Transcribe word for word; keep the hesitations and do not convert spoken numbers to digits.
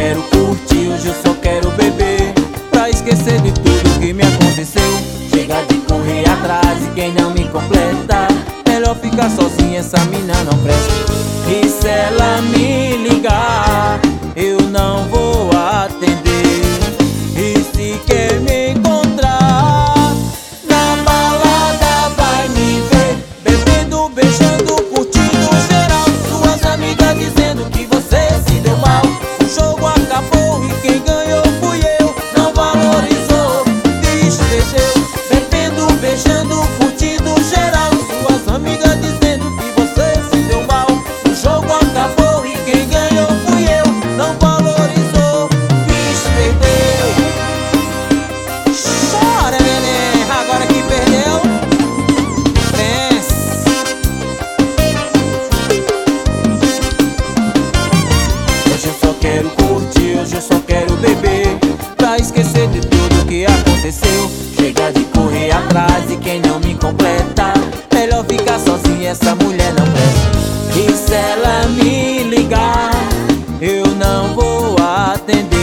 quero curtir, hoje eu só quero beber, pra esquecer de tudo que me aconteceu. Chega de correr atrás e quem não me completa, melhor ficar sozinha, essa mina não presta. E se ela me ligar, eu não vou atender. E se quer me encontrar na balada, vai me ver bebendo, beijando, curtindo geral. Suas amigas dizendo que você se deu mal. O jogo acabou e quem ganhou fui eu. Não valorizou, desfezeu. Bebendo, beijando, curtindo geral. Suas amigas dizendo que você se deu mal. O jogo acabou e quem ganhou fui eu. Não valorizou, desfezeu. Chora, neném, agora que perdeu, vence. Hoje eu só quero curtir, hoje eu só quero beber, pra esquecer de tudo que aconteceu. Chega de correr atrás e quem não me completa, melhor ficar sozinha, essa mulher não presta. E se ela me ligar, eu não vou atender.